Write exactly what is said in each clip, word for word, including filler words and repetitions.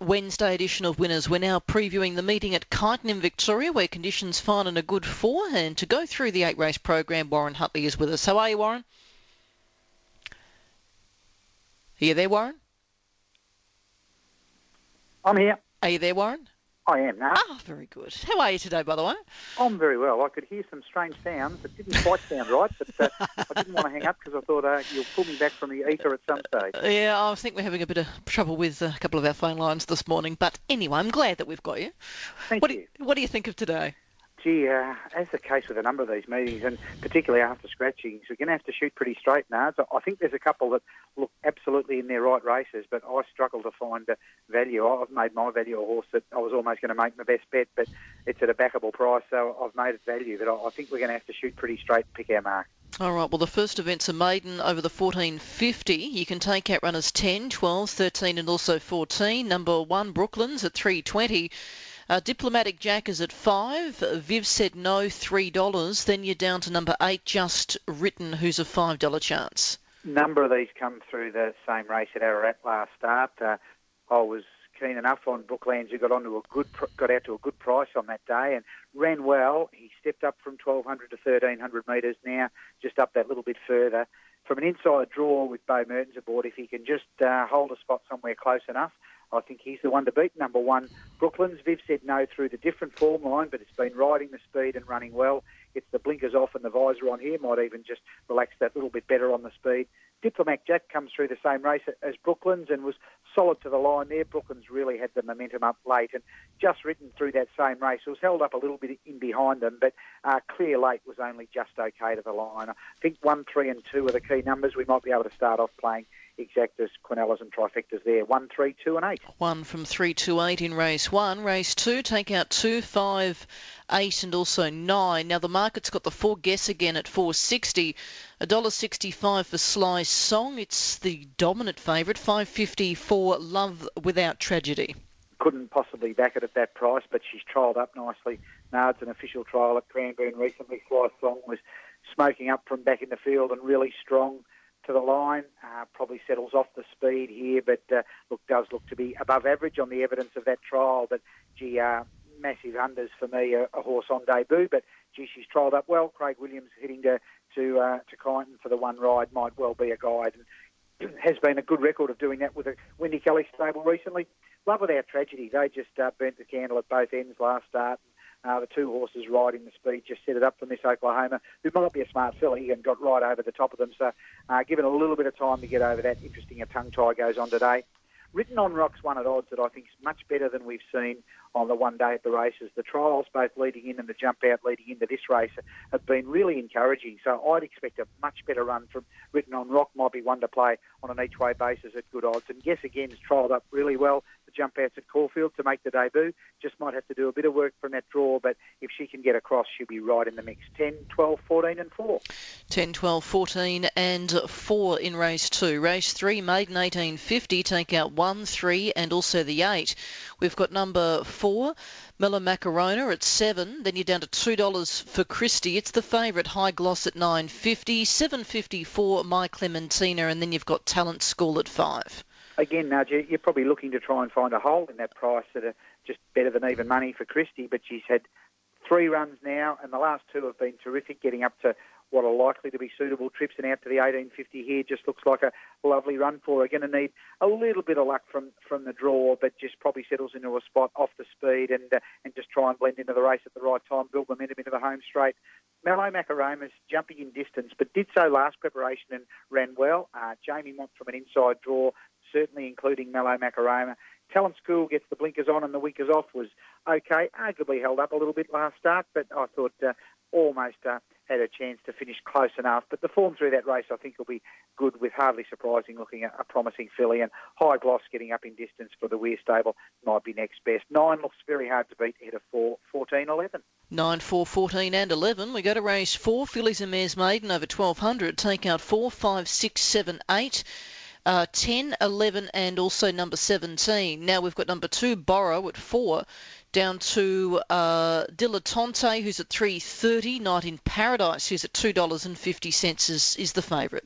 Wednesday edition of Winners. We're now previewing the meeting at Kyneton in Victoria, where conditions fine and a good four. And to go through the eight-race program, Warren Hutley is with us. How are you, Warren? Are you there, Warren? I'm here. Are you there, Warren? I am now. Ah, very good. How are you today, by the way? I'm very well. I could hear some strange sounds. It didn't quite sound right, but uh, I didn't want to hang up because I thought uh, you'll pull me back from the ether at some stage. Yeah, I think we're having a bit of trouble with a couple of our phone lines this morning. But anyway, I'm glad that we've got you. Thank what you. Do, what do you think of today? Gee, uh, as the case with a number of these meetings, and particularly after scratchings, we're going to have to shoot pretty straight now. So I think there's a couple that look absolutely in their right races, but I struggle to find the value. I've made my value a horse that I was almost going to make my best bet, but it's at a backable price, so I've made it value. But I think we're going to have to shoot pretty straight and pick our mark. All right, well, the first event's a maiden over the fourteen fifty. You can take out runners ten, twelve, thirteen and also fourteen. Number one, Brooklands at three twenty. Uh, Diplomatic Jack is at five. Viv Said No, three dollars. Then you're down to number eight, Just Written, who's a five dollar chance. Number of these come through the same race at Ararat last start. Uh, I was keen enough on Brooklands, who got onto a good, got out to a good price on that day and ran well. He stepped up from twelve hundred to thirteen hundred metres now, just up that little bit further. From an inside draw with Bo Mertens aboard, if he can just uh, hold a spot somewhere close enough, I think he's the one to beat. Number one, Brooklands. Viv Said No through the different form line, but it's been riding the speed and running well. It's the blinkers off and the visor on here. Might even just relax that little bit better on the speed. Diplomatic Jack comes through the same race as Brooklands and was solid to the line there. Brooklands really had the momentum up late and Just Written through that same race. It was held up a little bit in behind them, but uh, Clear Late was only just okay to the line. I think one, three and two are the key numbers. We might be able to start off playing exactas, quinellas and trifectas there. One, three, two and eight. One from three to eight in race one. Race two, take out two, five, eight and also nine. Now the market's got the four guess again at four sixty. one dollar sixty-five for Sly Song. It's the dominant favourite. five fifty for Love Without Tragedy. Couldn't possibly back it at that price, but she's trialled up nicely. Now it's an official trial at Cranbourne recently. Sly Song was smoking up from back in the field and really strong to the line. Uh, probably settles off the speed here, but uh, look, does look to be above average on the evidence of that trial. But gee, uh, massive unders for me, a, a horse on debut. But gee, she's trialled up well. Craig Williams heading to to uh, to Kyneton for the one ride might well be a guide, and has been a good record of doing that with a Wendy Kelly stable recently. Love Without Tragedy, they just uh, burnt the candle at both ends last start. Uh, the two horses riding the speed just set it up for Miss Oklahoma, who might be a smart filly and got right over the top of them. So uh, given a little bit of time to get over that, interesting a tongue tie goes on today. Written on Rocks one at odds that I think is much better than we've seen on the one day at the races. The trials, both leading in and the jump out leading into this race, have been really encouraging. So I'd expect a much better run from Written on Rock. Might be one to play on an each way basis at good odds. And Guess Again has trialled up really well. The jump outs at Caulfield to make the debut. Just might have to do a bit of work from that draw, but if she can get across, she'll be right in the mix. ten, twelve, fourteen and four. ten, twelve, fourteen and four in race two. Race three, maiden eighteen fifty, take out one, three and also the eight. We've got number four, Mellow Macarona at seven. Then you're down to two dollars for Christie. It's the favourite, High Gloss at nine fifty, seven fifty for My Clementina, and then you've got Talent School at five. Again, Nudge, you're probably looking to try and find a hole in that price that are just better than even money for Christie, but she's had three runs now, and the last two have been terrific, getting up to what are likely to be suitable trips, and out to the eighteen fifty here just looks like a lovely run for her. Going to need a little bit of luck from, from the draw, but just probably settles into a spot off the speed and uh, and just try and blend into the race at the right time, build momentum into the home straight. Mellow Macarona's jumping in distance, but did so last preparation and ran well. Uh, Jamie Mont from an inside draw, certainly including Mellow Macarona. Talent School gets the blinkers on and the winkers off, was okay, arguably held up a little bit last start, but I thought uh, almost uh, had a chance to finish close enough. But the form through that race I think will be good, with Hardly Surprising looking at a promising filly, and High Gloss getting up in distance for the Weir stable might be next best. Nine looks very hard to beat ahead of four, fourteen, eleven. nine, four, fourteen and eleven. We go to race four, Fillies and Mares Maiden over twelve hundred. Take out four, five, six, seven, eight. Uh, ten, eleven and also number seventeen. Now we've got number two, Borrow at four, down to uh, Dilettante, who's at three thirty. Night in Paradise, who's at two dollars fifty is, is the favourite.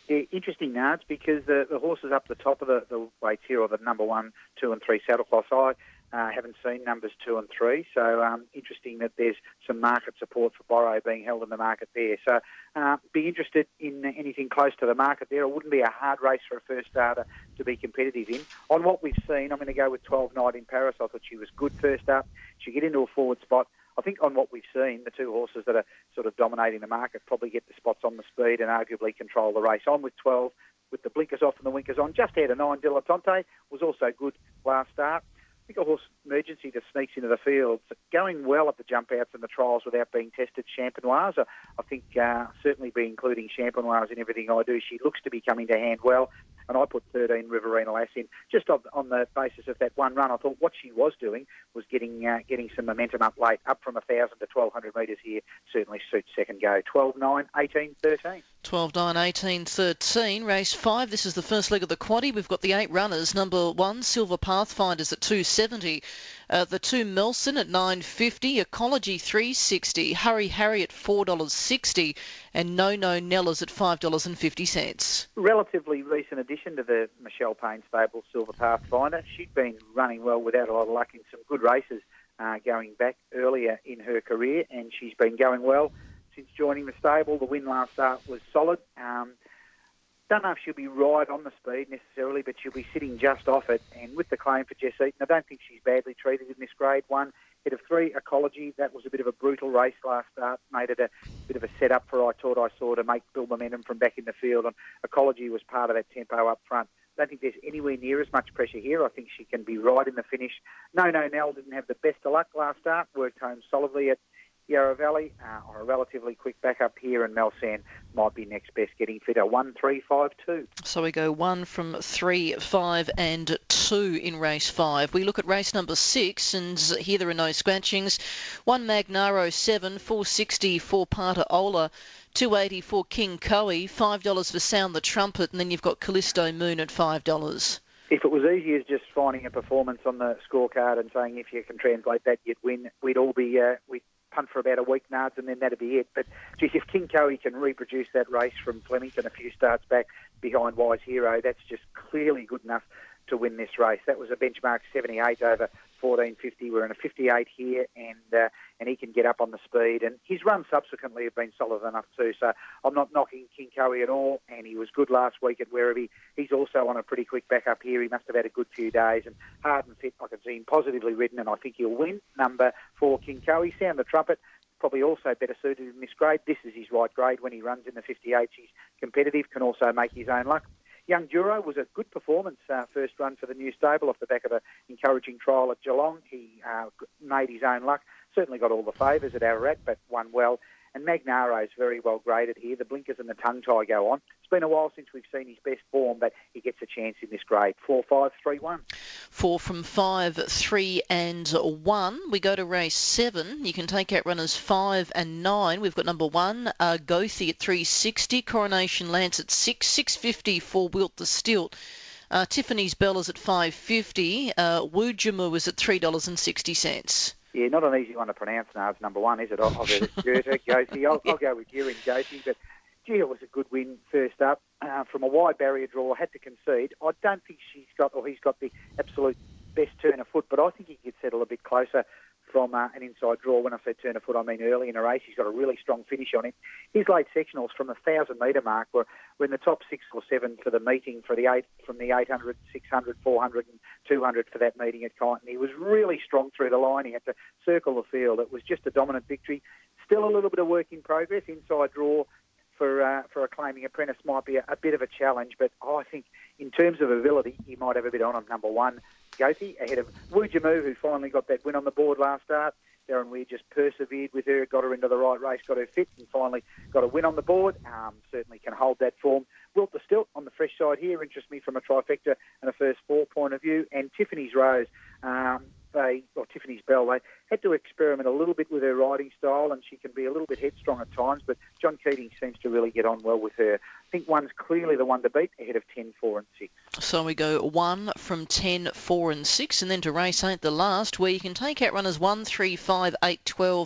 Yeah, interesting, Nards, because the, the horses up the top of the, the weights here, or the number one, two and three saddle class, I uh, haven't seen numbers two and three. So um, interesting that there's some market support for Borrow being held in the market there. So uh, be interested in anything close to the market there. It wouldn't be a hard race for a first starter to be competitive in. On what we've seen, I'm going to go with twelve Night in Paris. I thought she was good first up. She get into a forward spot. I think on what we've seen, the two horses that are sort of dominating the market probably get the spots on the speed and arguably control the race. On with twelve, with the blinkers off and the winkers on. Just ahead of nine, Dilettante was also good last start. I think a horse, Emergency, just sneaks into the field. Going well at the jump outs and the trials without being tested. Champenoise, I think uh, certainly be including Champenoise in everything I do. She looks to be coming to hand well. And I put thirteen Riverina Lass in just on, on the basis of that one run. I thought what she was doing was getting uh, getting some momentum up late, up from one thousand to twelve hundred metres here. Certainly suits second go. twelve nine, eighteen thirteen. twelve nine, eighteen thirteen. Race five. This is the first leg of the quaddie. We've got the eight runners. Number one, Silver Pathfinders at two seventy. Uh, the two, Melson at nine fifty. Ecology three sixty. Hurry Harry at four dollars sixty. And No No Nellas at five dollars fifty. Relatively recent addition to the Michelle Payne stable, Silver Pathfinder. She'd been running well without a lot of luck in some good races uh, going back earlier in her career, and she's been going well since joining the stable. The win last start was solid. Um, don't know if she'll be right on the speed necessarily, but she'll be sitting just off it. And with the claim for Jess Eaton, I don't think she's badly treated in this grade one. Head of three, Ecology. That was a bit of a brutal race last start. Made it a bit of a setup for I Thought I Saw to make build momentum from back in the field. And Ecology was part of that tempo up front. I don't think there's anywhere near as much pressure here. I think she can be right in the finish. No No Nell didn't have the best of luck last start. Worked home solidly at Yarra Valley uh, on a relatively quick backup here, and Melsan might be next best, getting fitter. One, three, five, two. So we go one from three, five, and two in race five. We look at race number six, and here there are no scratchings. One, Magnaro seven, four sixty for Parta Ola. two eighty for King Coe, five dollars for Sound the Trumpet, and then you've got Callisto Moon at five dollars. If it was easy as just finding a performance on the scorecard and saying if you can translate that, you'd win, we'd all be uh, we'd punt for about a week, Nards, and then that'd be it. But geez, if King Coe can reproduce that race from Flemington a few starts back behind Wise Hero, that's just clearly good enough to win this race. That was a benchmark seventy-eight over fourteen fifty. We're in a fifty-eight here, and uh, and he can get up on the speed. And his runs subsequently have been solid enough too. So I'm not knocking King Coe at all, and he was good last week at Werribee. He's also on a pretty quick backup here. He must have had a good few days, and hard and fit. I can see him positively ridden, and I think he'll win. Number four, King Coe. Sound the Trumpet. Probably also better suited in this grade. This is his right grade. When he runs in the fifty-eights, he's competitive, can also make his own luck. Young Duro was a good performance, uh, first run for the new stable off the back of an encouraging trial at Geelong. He uh, made his own luck, certainly got all the favours at Ararat, but won well. And Magnaro is very well graded here. The blinkers and the tongue tie go on. It's been a while since we've seen his best form, but he gets a chance in this grade. Four, five, three, one. Four from five, three and one. We go to race seven. You can take out runners five and nine. We've got number one, uh, Gothi at three sixty. Coronation Lance at six, six fifty for Wilt the Stilt. Uh, Tiffany's Bell is at five fifty. Uh, Wujamu is at three dollars sixty. Yeah, not an easy one to pronounce now. It's number one, is it? I'll, I'll go with Goethe, Goethe. I'll, I'll go with you in Goethe, but gee, it was a good win first up. Uh, from a wide barrier draw, I had to concede. I don't think she's got, or he's got the absolute best turn of foot, but I think he could settle a bit closer from uh, an inside draw. When I say turn of foot, I mean early in a race. He's got a really strong finish on him. His late sectionals from the one thousand metre mark were, were in the top six or seven for the meeting, for the eight, from the eight hundred, six hundred, four hundred and two hundred for that meeting at Kyneton. He was really strong through the line. He had to circle the field. It was just a dominant victory. Still a little bit of work in progress. Inside draw for uh, for a claiming apprentice might be a, a bit of a challenge, but I think in terms of ability, he might have a bit on him. Number one, Goethe, ahead of Wujamu, who finally got that win on the board last start. Darren Weir just persevered with her, got her into the right race, got her fit, and finally got a win on the board. Um, certainly can hold that form. Wilt the Stilt on the fresh side here interests me from a trifecta and a first four point of view. And Tiffany's Rose, um, they, or Tiffany's Bell, they had to experiment a little bit with her riding style, and she can be a little bit headstrong at times, but John Keating seems to really get on well with her. I think one's clearly the one to beat, ahead of ten, four and six. So we go one from ten, four and six, and then to race eight, the last, where you can take out runners one, three, five, eight, twelve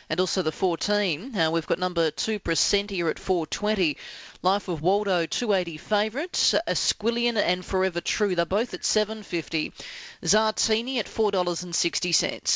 And also the fourteen, uh, we've got number two, Presentia at four twenty. Life of Waldo, two eighty favourite. Asquillian and Forever True, they're both at seven fifty. Zartini at four dollars sixty.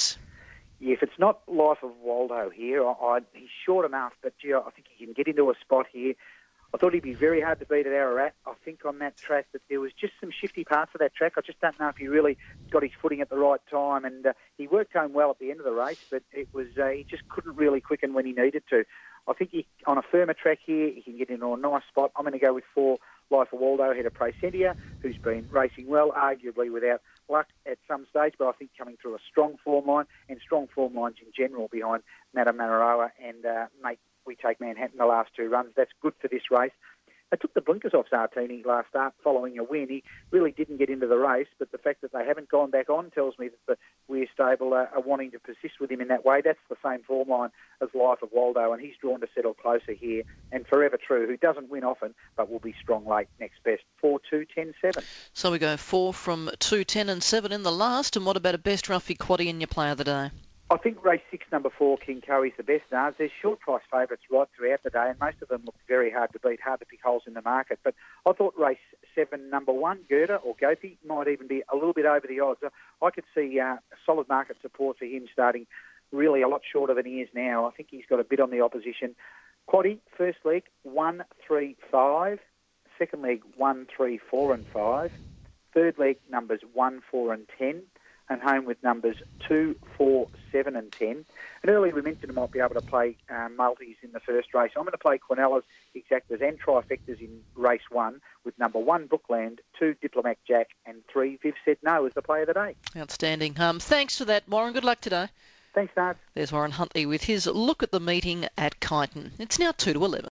Yeah, if it's not Life of Waldo here, I, I, he's short enough, but gee, I think he can get into a spot here. I thought he'd be very hard to beat at Ararat. I think on that track that there was just some shifty parts of that track. I just don't know if he really got his footing at the right time, and uh, he worked home well at the end of the race, but it was uh, he just couldn't really quicken when he needed to. I think he, on a firmer track here, he can get into a nice spot. I'm going to go with four, Life of Waldo, ahead of Presentia, who's been racing well, arguably without luck at some stage, but I think coming through a strong form line and strong form lines in general behind Madame Manaroa and uh, Mate We Take Manhattan the last two runs. That's good for this race. They took the blinkers off Zartini last start following a win. He really didn't get into the race, but the fact that they haven't gone back on tells me that the Weir stable are, are wanting to persist with him in that way. That's the same form line as Life of Waldo, and he's drawn to settle closer here. And Forever True, who doesn't win often, but will be strong late, next best. four, two, ten, seven. So we go four from two, ten and seven in the last. And what about a best roughie quaddie in your play of the day? I think race six, number four, King Co is the best. Now, there's short price favourites right throughout the day, and most of them look very hard to beat, hard to pick holes in the market. But I thought race seven, number one, Gerda or Gopi, might even be a little bit over the odds. I could see uh, solid market support for him starting really a lot shorter than he is now. I think he's got a bit on the opposition. Quaddie, first leg, one, three, five. Second leg, one, three, four and five. Third leg, numbers one, four and ten. And home with numbers two, four, seven and ten. And earlier we mentioned I might be able to play uh, multis in the first race. I'm going to play Quinellas, exactas and trifectas in race one with number one, Brookland, two, Diplomat Jack and three, Viv Said No as the play of the day. Outstanding. Um, thanks for that, Warren. Good luck today. Thanks, Nard. There's Warren Huntley with his look at the meeting at Kyneton. It's now two to eleven.